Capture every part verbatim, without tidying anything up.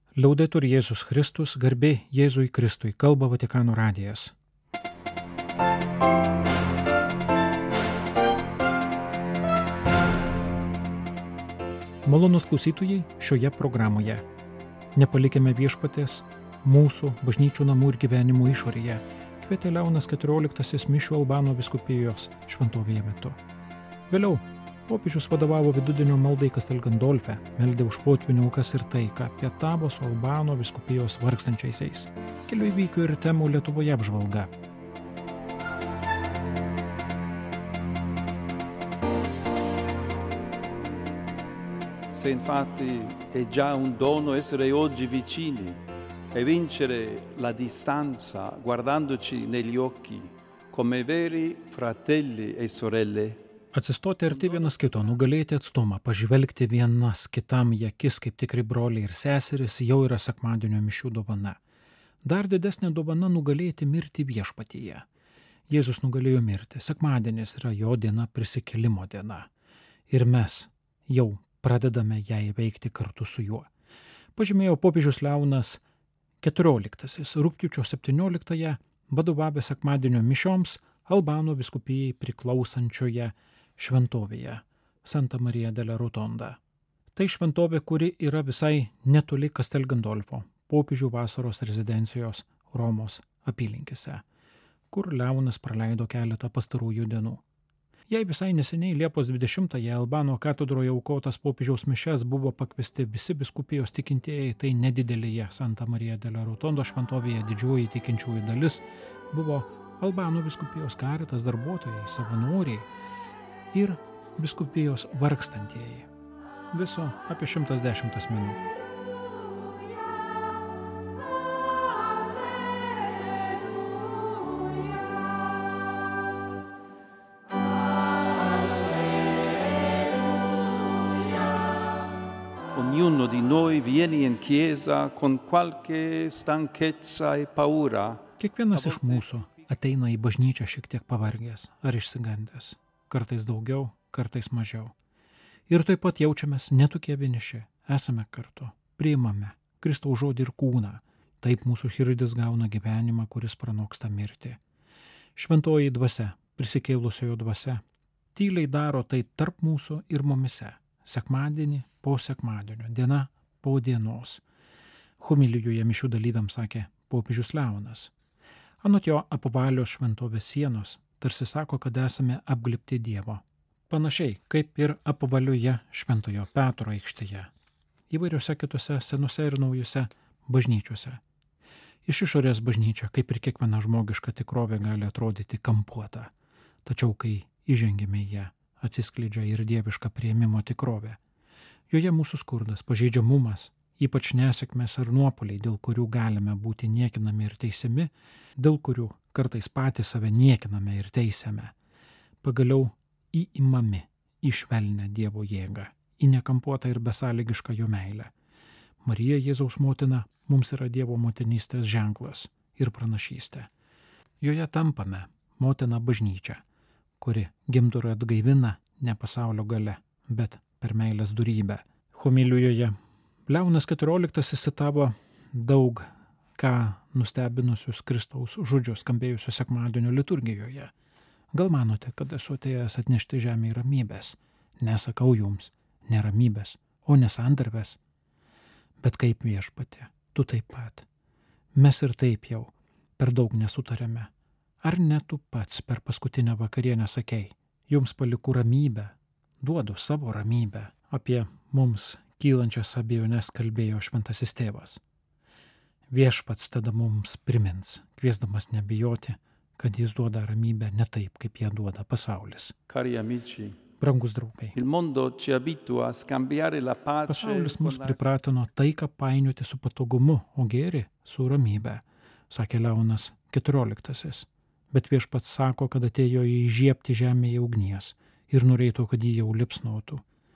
Liaudetur Jėzus Kristus, garbė Jėzui Kristui, kalba Vatikano radijas. Malonūs klausytojai šioje programoje. Nepalikime viešpaties mūsų bažnyčių namų ir gyvenimų išorėje, kvietė Leonas keturioliktasis Mišių Albano vyskupijos šventovėje metu. Vėliau popiežius vadovavo vidudienio maldai Castel Gandolfe, meldė už potvynių aukas ir taiką, pietavo su Albano vyskupijos vargstančiaisiais. Kelių įvykių ir temų Lietuvoje apžvalga. Se infatti è già un dono essere oggi vicini e vincere la distanza guardandoci negli occhi come veri fratelli e sorelle. Atsistoti arti vienas kito, nugalėti atstumą, pažvelgti vienas kitam į akis kaip tikri broliai ir seserys jau yra sekmadienio mišių dovana. Dar didesnė dovana nugalėti mirtį viešpatyje. Jėzus nugalėjo mirtį, sekmadienis yra jo diena, prisikėlimo diena. Ir mes jau pradedame ją įveikti kartu su juo. Pažymėjo popiežius Leonas keturioliktasis, rugpjūčio septynioliktąją, vadovavęs sekmadienio mišioms Albano vyskupijai priklausančioje šventovėje Santa Maria della Rotonda. Tai šventovė, kuri yra visai netoli Castel Gandolfo, popiežių vasaros rezidencijos Romos apylinkėse, kur Leonas praleido keletą pastarųjų dienų. Jei visai neseniai Liepos dvidešimtąją Albano katedroje aukotas popiežiaus mišias buvo pakviesti visi vyskupijos tikintieji, tai nedidelėje Santa Maria della Rotonda šventovėje didžioji tikinčiųjų dalis buvo Albano vyskupijos karitas darbuotojai, savanoriai ir vyskupijos vargstantieji. Viso apie šimtas dešimt asmenų. Ognuno di noi viene in chiesa con qualche stanchezza e paura. Kiekvienas iš mūsų ateina į bažnyčią šiek tiek pavargęs ar išsigandęs, kartais daugiau, kartais mažiau. Ir taip pat jaučiamės netokie vieniši, esame kartu, priimame Kristaus žodį ir kūną, taip mūsų širdis gauna gyvenimą, kuris pranoksta mirtį. Šventoji dvasia, prisikėlusiojo dvasia, tyliai daro tai tarp mūsų ir mumise, sekmadienį po sekmadienio, diena po dienos. Homilijoje mišių dalyviams sakė popiežius Leonas. Anot jo apvalios šventovės sienos tarsi sako, kad esame apglėbti Dievo. Panašiai kaip ir apvalioje Šventojo Petro aikštėje. Įvairiose kitose senose ir naujose bažnyčiose. Iš išorės bažnyčia, kaip ir kiekviena žmogiška tikrovė, gali atrodyti kampuota. Tačiau kai įžengėme į ją, atsiskleidžia ir dieviška priėmimo tikrovė. Joje mūsų skurdas, pažeidžiamumas, ypač nesėkmės ar nuopuoliai, dėl kurių galime būti niekinami ir teisiami, dėl kurių kartais patys save niekiname ir teisiame, pagaliau įimami į švelnią Dievo jėgą, į nekampuotą ir besąlygišką jo meilę. Marija Jėzaus motina mums yra Dievo motinystės ženklas ir pranašystė. Joje tampame motina bažnyčia, kuri gimdo ir atgaivina ne pasaulio gale, bet per meilės dorybę. Homilijoje Leonas keturioliktasis citavo daug ką nustebinusius Kristaus žodžius skambėjusius sekmadienio liturgijoje. Gal manote, kad esu atėjęs atnešti žemėje ramybės? Nesakau jums, ne ramybės, o nesandarvės. Bet kaip viešpatie, tu taip pat. Mes ir taip jau per daug nesutarėme. Ar ne tu pats per paskutinę vakarienę sakei, jums paliku ramybę, duodu savo ramybę. Apie mums kylančias abejonės kalbėjo šventasis tėvas. Viešpats tada mums primins, kviesdamas nebijoti, kad jis duoda ramybę ne taip, kaip ją duoda pasaulis. Cari amici, brangus draugai, il mondo ci abitua a scambiare la pace. Pasaulis mus pripratino taiką painioti su patogumu, o gėrį su ramybe, sakė Leonas keturioliktasis. Bet viešpats sako, kad atėjo įžiebti žemėje ugnies ir norėtų, kad jį jau lipsnotų.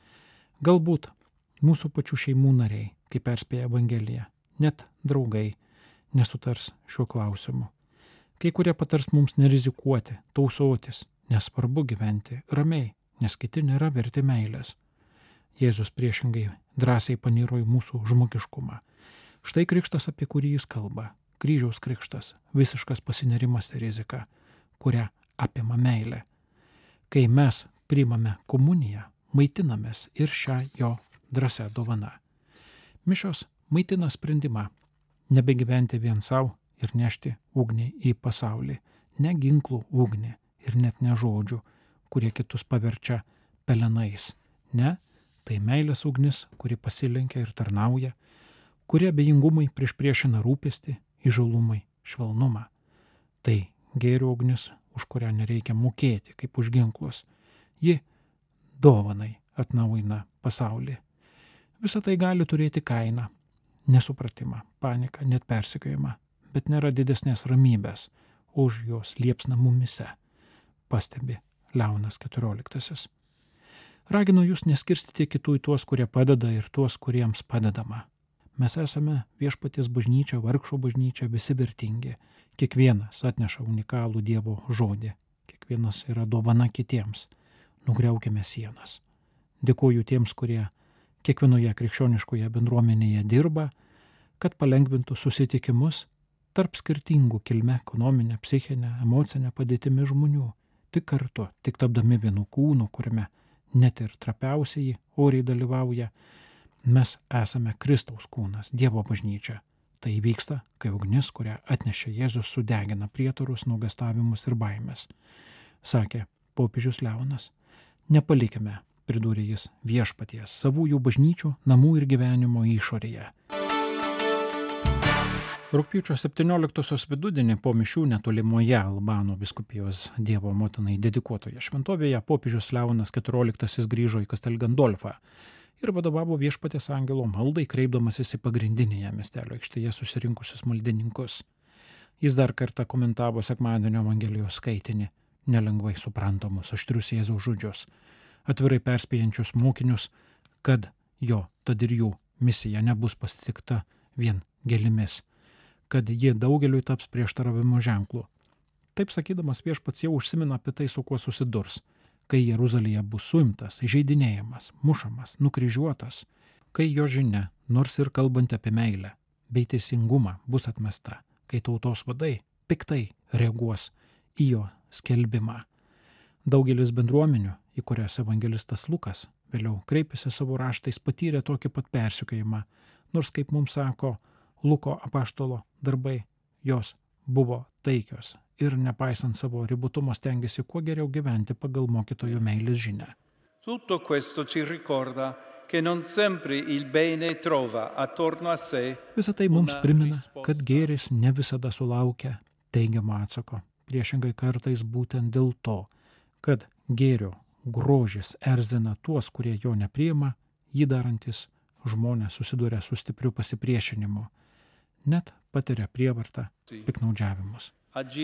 Galbūt mūsų pačių šeimų nariai, kaip perspėja Evangelija, net draugai nesutars šiuo klausimu. Kai kurie patars mums nerizikuoti, tausotis, nesvarbu gyventi ramiai, nes kiti nėra verti meilės. Jėzus priešingai drąsiai paniro į mūsų žmogiškumą. Štai krikštas, apie kurį jis kalba. Kryžiaus krikštas, visiškas pasinerimas į riziką, kurią apima meilė. Kai mes priimame komuniją, maitinamės ir šią jo drąsią dovaną. Mišios maitina sprendimą nebegyventi vien savo ir nešti ugnį į pasaulį, ne ginklų ugnį ir net ne žodžių, kurie kitus paverčia pelenais. Ne, tai meilės ugnis, kuri pasilenkia ir tarnauja, kurie abejingumai priešpriešina rūpestį, įžūlumai, švelnumą. Tai gėrio ugnis, už kurią nereikia mokėti kaip už ginklus. Ji dovanai atnaujina pasaulį. Visą tai gali turėti kainą, nesupratimą, paniką, net persekiojimą, bet nėra didesnės ramybės už jos liepsną mumise, pastebi Leonas keturioliktasis. Raginu jūs neskirstyti kitų į tuos, kurie padeda ir tuos, kuriems padedama. Mes esame viešpaties bažnyčia, vargšo bažnyčia, visi vertingi. Kiekvienas atneša unikalų Dievo žodį. Kiekvienas yra dovana kitiems. Nugriaukime sienas. Dėkoju tiems, kurie kiekvienoje krikščioniškoje bendruomenėje dirba, kad palengvintų susitikimus tarp skirtingų kilme, ekonominę, psichinę, emocinę padėtimi žmonių. Tik kartu, tik tapdami vienu kūnu, kuriame net ir trapiausiai oriai dalyvauja, mes esame Kristaus kūnas, Dievo bažnyčia. Tai vyksta, kai ugnis, kurią atnešė Jėzus, sudegina prietarus, nuogąstavimus ir baimės. Sakė popiežius Leonas, nepalikime, pridūrė jis, viešpaties, savųjų bažnyčių, namų ir gyvenimo išorėje. Rugpjūčio septynioliktosios vidudienį po mišių netolimoje Albano vyskupijos Dievo motinai dedikuotoje šventovėje popiežius Leonas keturioliktasis grįžo į Castel Gandolfą ir vadovavo viešpaties angelo maldai, kreipdamasis į pagrindinėje miestelio aikštėje susirinkusius maldininkus. Jis dar kartą komentavo sekmadienio Evangelijos skaitinį, nelengvai suprantamus aštrius Jėzaus žodžius, atvirai perspėjančius mokinius, kad jo, tad ir jų misija nebus pasitikta vien gėlimis, kad ji daugeliui taps prieštaravimo ženklu. Taip sakydamas viešpats jau užsimena apie tai, su kuo susidurs, kai Jeruzalėje bus suimtas, įžeidinėjamas, mušamas, nukryžiuotas, kai jo žinia, nors ir kalbant apie meilę bei teisingumą, bus atmesta, kai tautos vadai piktai reaguos į jo skelbimą. Daugelis bendruomenių, į kurias evangelistas Lukas vėliau kreipėsi savo raštais, patyrė tokį pat persekiojimą, nors, kaip mums sako Luko apaštalo darbai, jos buvo taikios ir nepaisant savo ribotumo stengiasi kuo geriau gyventi pagal mokytojo meilės žinią. Tutto questo ci ricorda che non sempre il bene trova attorno a sé. Visą tai mums primena, kad gėris ne visada sulaukia teigiamo atsako. Priešingai kartais būtent dėl to, kad gėrio grožis erzina tuos, kurie jo nepriima, jį darantis žmonės susiduria su stipriu pasipriešinimu, net patiria prievartą, piknaudžiavimus.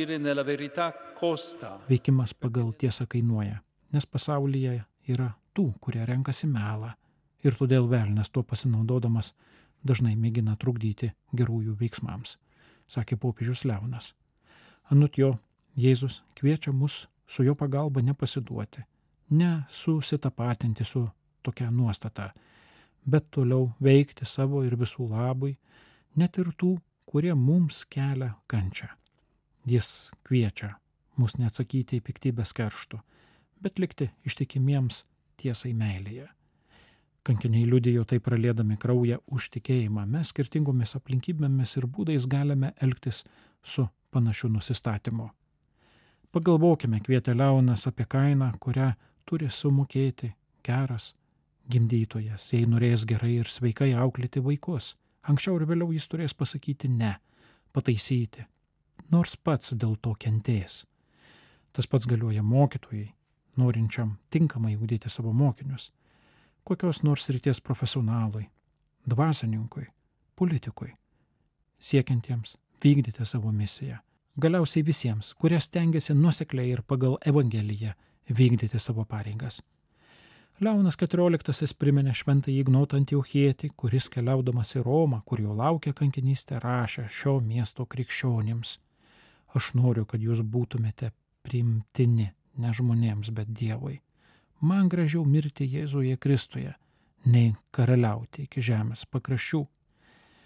Veikimas pagal tiesą kainuoja, nes pasaulyje yra tų, kurie renkasi melą ir todėl velnias tuo pasinaudodamas dažnai mėgina trukdyti gerųjų veiksmams, sakė popiežius Leonas. Anot jo, Jėzus kviečia mus su jo pagalba nepasiduoti, ne susitapatinti su tokia nuostata, bet toliau veikti savo ir visų labui, net ir tų, kurie mums kelia kančią. Jis kviečia mus neatsakyti į piktybės kerštų, bet likti ištikimiems tiesai meilėje. Kankiniai liudijo tai praliedami kraują už tikėjimą. Mes skirtingomis aplinkybėmis ir būdais galime elgtis su panašiu nusistatymu. Pagalvokime, kvietė Leonas, apie kainą, kurią turi sumokėti geras gimdytojas, jei norės gerai ir sveikai auklėti vaikus. Anksčiau ir vėliau jis turės pasakyti ne, pataisyti, nors pats dėl to kentės. Tas pats galioja mokytojai, norinčiam tinkamai ugdyti savo mokinius, kokios nors srities profesionalui, dvasininkui, politikui, siekiantiems vykdyti savo misiją. Galiausiai visiems, kurie stengiasi nuosekliai ir pagal Evangeliją vykdyti savo pareigas. Leonas keturioliktasis priminė šventąjį Ignotą Antiochietį, kuris keliaudamas į Romą, kur jo laukia kankinystė, rašė šio miesto krikščionims: Aš noriu, kad jūs būtumėte priimtini ne žmonėms, bet Dievui. Man gražiau mirti Jėzuje Kristuje, nei karaliauti iki žemės pakraščių.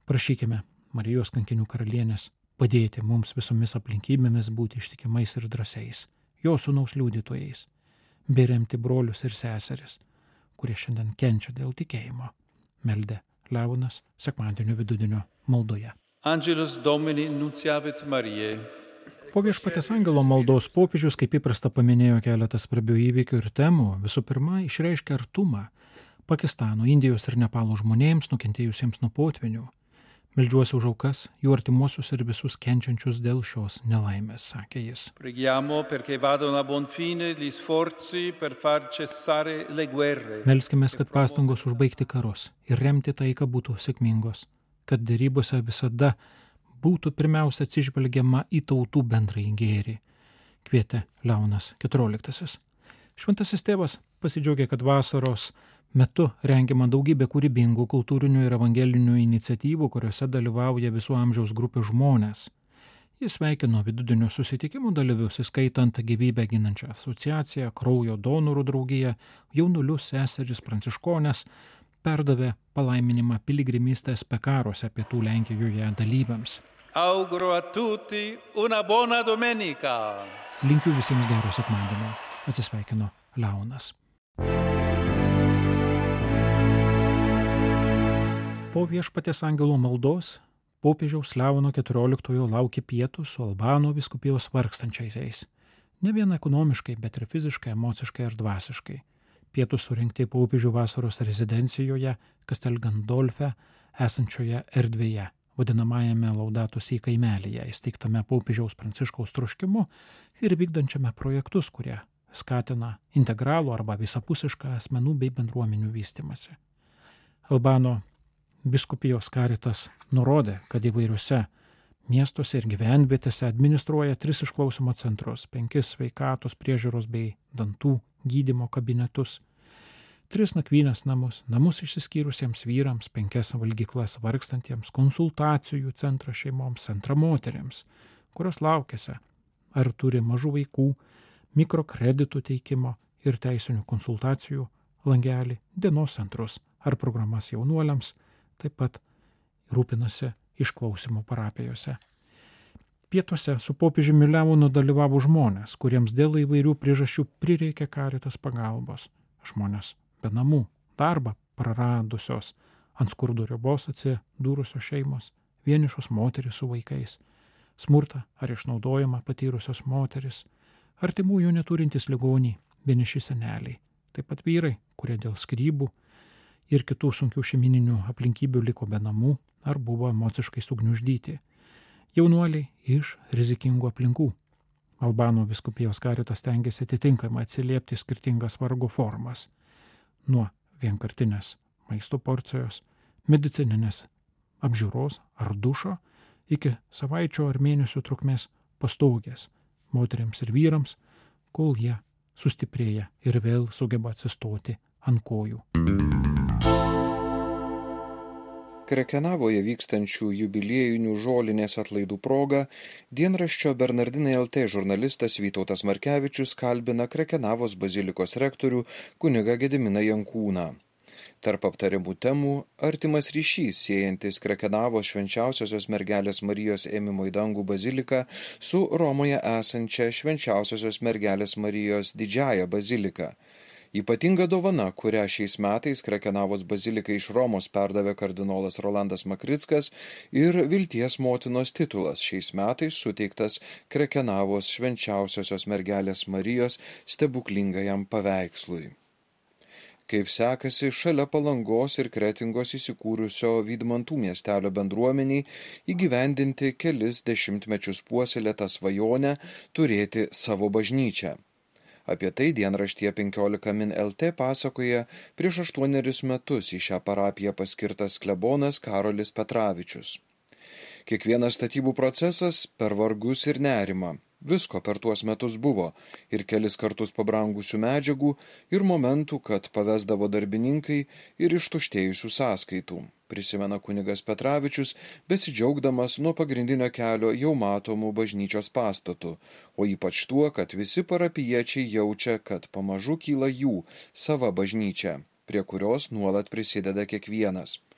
Prašykime Marijos kankinių karalienės padėti mums visomis aplinkybėmis būti ištikimais ir drąsiais, jo sūnaus liudytojais, bei remti brolius ir seseris, kurie šiandien kenčia dėl tikėjimo, meldė Leonas sekmadienio vidudienio maldoje. Angelus Domini nunciavit Mariae. Po Viešpaties angelo maldos popiežius, kaip įprasta, paminėjo keletą svarbių įvykių ir temų. Visų pirma, išreiškė artumą Pakistano, Indijos ir Nepalo žmonėms nukentėjusiems nuo potvinių. Meldžiuosi už aukas, jų artimuosius ir visus kenčiančius dėl šios nelaimės, sakė jis. Preghiamo perché vadano a buon fine gli sforzi per far cessare le guerre. Melskimės, kad pastangos užbaigti karus ir remti taiką būtų sėkmingos, kad dėrybose visada būtų pirmiausia atsižvelgiama į tautų bendrąjį gėrį, kvietė Leonas keturioliktasis. Šventasis tėvas pasidžiaugė, kad vasaros metu rengiama daugybė kūrybingų, kultūrinių ir evangelinių iniciatyvų, kuriuose dalyvauja visų amžiaus grupių žmonės. Jis sveikino vidudienio susitikimų dalyvius, įskaitant gyvybę ginančią asociaciją, kraujo donorų draugiją, jaunulius, seseris, pranciškones, perdavė palaiminimą piligrimystės Pekaruose pietų Lenkijoje dalyviams. Auguro a tutti una buona domenica. Linkiu visiems gero sekmadienio, atsisveikino Leonas. Po Viešpaties angelo maldos popiežiaus Leono keturioliktojo laukė pietūs su Albano vyskupijos vargstančiaisiais. Ne vien ekonomiškai, bet ir fiziškai, emociškai ir dvasiškai. Pietūs surinkti popiežių vasaros rezidencijoje Castel Gandolfe esančioje erdvėje, vadinamajame Laudato Si kaimelyje, įsteigtame popiežiaus Pranciškaus troškimu ir vykdančiame projektus, kurie skatina integralų arba visapusišką asmenų bei bendruomenių vystymąsi. Albano Biskupijos karitas nurodė, kad įvairiuose miestuose ir gyvenvietėse administruoja tris išklausymo centrus, penkis sveikatos priežiūros bei dantų gydymo kabinetus, tris nakvynės namus, namus išsiskyrusiems vyrams, penkias valgyklas vargstantiems, konsultacijų centrą šeimoms, centrą moteriams, kurios laukiasi, ar turi mažų vaikų, mikrokreditų teikimo ir teisinių konsultacijų langelį, dienos centrus ar programas jaunuoliams, taip pat rūpinasi išklausimo parapijose. Pietuose su popiežiumi Leonu dalyvavo žmonės, kuriems dėl įvairių priežasčių prireikė karitas pagalbos. Žmonės be namų, darbą praradusios, ant skurdo ribos atsidūrusios šeimos, vienišos moterys su vaikais, smurtą ar išnaudojimą patyrusios moteris, artimųjų neturintys ligoniai, vieniši seneliai, taip pat vyrai, kurie dėl skyrybų ir kitų sunkių šeimininių aplinkybių liko be namų ar buvo emociškai sugniuždyti. Jaunuoliai iš rizikingų aplinkų. Albano vyskupijos karitas stengiasi atitinkamai atsiliepti skirtingas vargo formas. Nuo vienkartinės maisto porcijos, medicininės apžiūros ar dušo iki savaičių ar mėnesių trukmės pastogės moteriams ir vyrams, kol jie sustiprėja ir vėl sugeba atsistoti ant kojų. Krekenavoje vykstančių jubiliejinių žolinės atlaidų proga dienraščio Bernardinai L T žurnalistas Vytautas Markevičius kalbina Krekenavos bazilikos rektorių kunigą Gediminą Jankūną. Tarp aptariamų temų artimas ryšys siejantis Krekenavos švenčiausiosios mergelės Marijos ėmimo į dangų baziliką su Romoje esančia švenčiausiosios mergelės Marijos didžiąja bazilika. Ypatinga dovana, kurią šiais metais Krekenavos bazilikai iš Romos perdavė kardinolas Rolandas Makrickas, ir Vilties motinos titulas šiais metais suteiktas Krekenavos švenčiausiosios mergelės Marijos stebuklingajam paveikslui. Kaip sekasi šalia Palangos ir Kretingos įsikūrusio Vydmantų miestelio bendruomeniai įgyvendinti kelis dešimtmečius puoselėtą svajonę turėti savo bažnyčią. Apie tai dienraštyje penkiolika min L T pasakoja prieš aštuonerius metus į šią parapiją paskirtas klebonas Karolis Petravičius. Kiekvienas statybų procesas per vargus ir nerimą. Visko per tuos metus buvo ir kelis kartus pabrangusių medžiagų ir momentų, kad pavesdavo darbininkai ir ištuštėjusių sąskaitų, prisimena kunigas Petravičius, besidžiaugdamas nuo pagrindinio kelio jau matomų bažnyčios pastatų, o ypač tuo, kad visi parapijiečiai jaučia, kad pamažu kyla jų sava bažnyčia, prie kurios nuolat prisideda kiekvienas.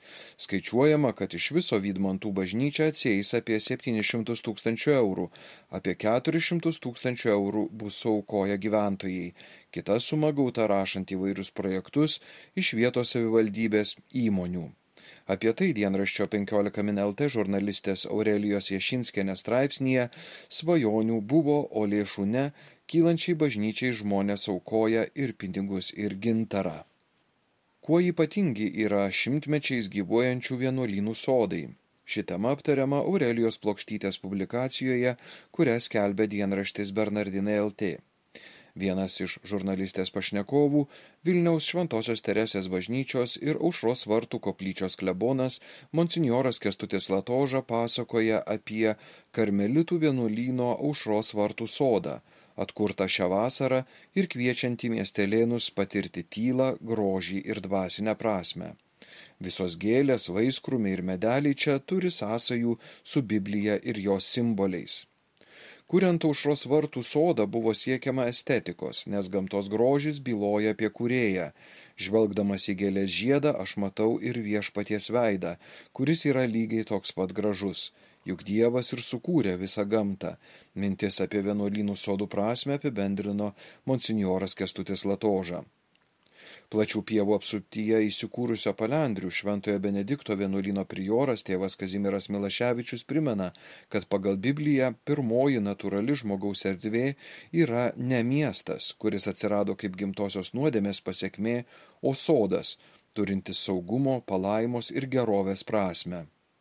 Skaičiuojama, kad iš viso Vydmantų bažnyčia atsieis apie septynis šimtus tūkstančių eurų, apie keturis šimtus tūkstančių eurų bus suaukoję gyventojai. Kita suma gauta rašant įvairius projektus iš vietos savivaldybės įmonių. Apie tai dienraščio penkiolika min lt žurnalistės Aurelijos Jašinskienės straipsnyje svajonių buvo, o lėšų ne, kylančiai bažnyčiai žmonės aukoja ir pinigus, ir gintarą. Kuo ypatingi yra šimtmečiais gyvuojančių vienuolynų sodai? Ši tema aptariama Aurelijos Plokštytės publikacijoje, kurią skelbia dienraštis Bernardinai lt. Vienas iš žurnalistės pašnekovų, Vilniaus Šventosios Teresės bažnyčios ir Aušros vartų koplyčios klebonas monsinjoras Kęstutis Latoža pasakoja apie karmelitų vienuolyno Aušros vartų sodą, atkurtą šią vasarą ir kviečiantį miestelėnus patirti tylą, grožį ir dvasinę prasmę. Visos gėlės, vaiskrūmiai ir medeliai čia turi sąsajų su Biblija ir jos simboliais. Kuriant Aušros vartų sodą buvo siekiama estetikos, nes gamtos grožis byloja apie kūrėją. Žvelgdamas į gėlės žiedą, aš matau ir viešpaties veidą, kuris yra lygiai toks pat gražus. Juk Dievas ir sukūrė visą gamtą. Mintis apie vienuolynų sodų prasmę apibendrino monsinjoras Kęstutis Latoža. Plačių pievų apsuptyje įsikūrusio Palendrių Šventojo Benedikto vienuolyno prioras tėvas Kazimieras Milaševičius primena, kad pagal Bibliją pirmoji natūrali žmogaus erdvė yra ne miestas, kuris atsirado kaip gimtosios nuodėmės pasekmė, o sodas, turintis saugumo, palaimos ir gerovės prasmę.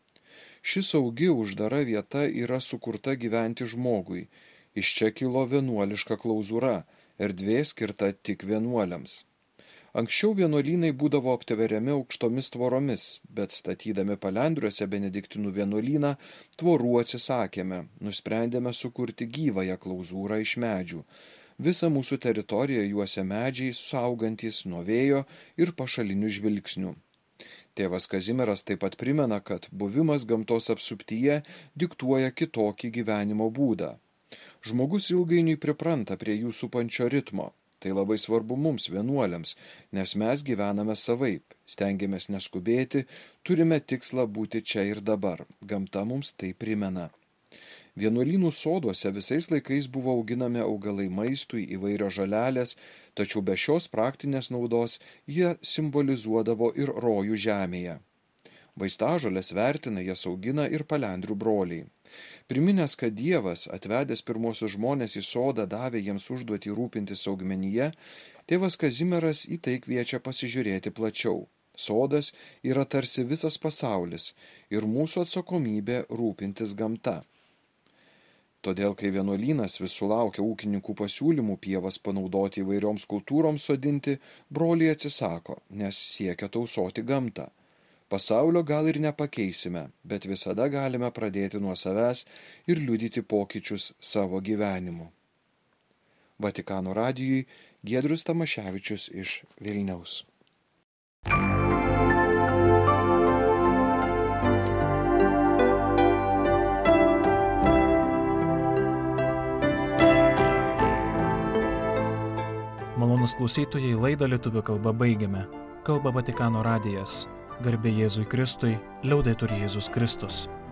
Ši saugi uždara vieta yra sukurta gyventi žmogui. Iš čia kilo vienuoliška klauzūra, erdvė skirta tik vienuoliams. Anksčiau vienuolynai būdavo aptveriami aukštomis tvoromis, bet statydami Palendriuose Benediktinų vienuolyną tvorų atsisakėme, nusprendėme sukurti gyvąją klauzūrą iš medžių. Visą mūsų teritoriją juosia medžiai, saugantys nuo vėjo ir pašalinių žvilgsnių. Tėvas Kazimieras taip pat primena, kad buvimas gamtos apsuptyje diktuoja kitokį gyvenimo būdą. Žmogus ilgainiui pripranta prie jų supančio ritmo. Tai labai svarbu mums, vienuoliams, nes mes gyvename savaip, stengiamės neskubėti, turime tikslą būti čia ir dabar. Gamta mums tai primena. Vienuolynų soduose visais laikais buvo auginami augalai maistui, įvairios žolelės, tačiau be šios praktinės naudos jie simbolizuodavo ir rojų žemėje. Vaistažolės vertina, jas augina ir Palendrių broliai. Priminęs, kad Dievas, atvedęs pirmosius žmonės į sodą, davė jiems užduotį rūpintis augmenyje, tėvas Kazimieras į tai kviečia pasižiūrėti plačiau. Sodas yra tarsi visas pasaulis ir mūsų atsakomybė rūpintis gamta. Todėl, kai vienuolynas vis sulaukia ūkininkų pasiūlymų pievas panaudoti įvairioms kultūroms sodinti, broliai atsisako, nes siekia tausoti gamtą. Pasaulio gal ir nepakeisime, bet visada galime pradėti nuo savęs ir liudyti pokyčius savo gyvenimu. Vatikano radijui Giedrius Tamaševičius iš Vilniaus. Malonūs klausytojai, laidą lietuvių kalba baigiame. Kalba Vatikano radijas. Garbė Jėzui Kristui, liaudetur Jėzus Kristus.